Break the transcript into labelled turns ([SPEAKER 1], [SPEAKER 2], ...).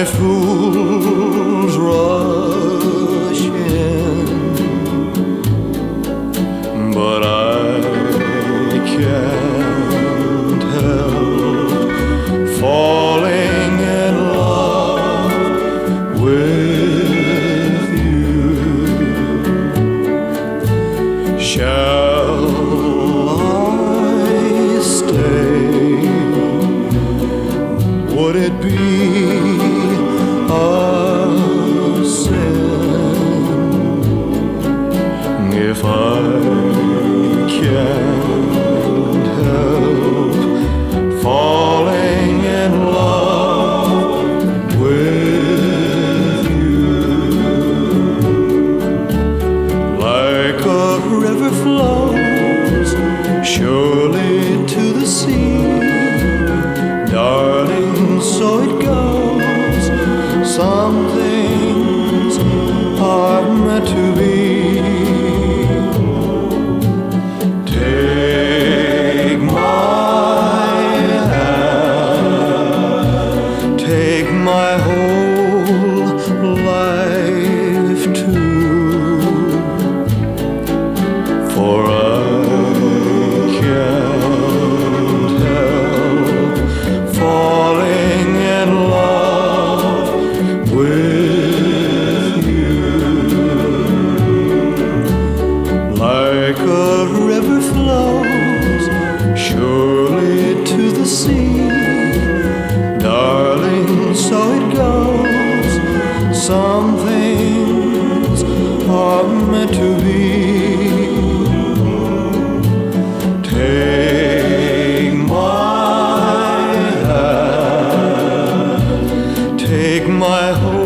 [SPEAKER 1] fools rush in, but I can't help falling in love with you. Shall I stay? Would it be a sin if I can't help falling in love with you? Like a river flows surely to the sea, darling, so it goes. Some things are meant to be. Take my hand, take my whole life too, for I can't help falling in love with you. Like a river flows surely to the sea, darling, so it goes. Some things are meant to be. Take my hand, take my whole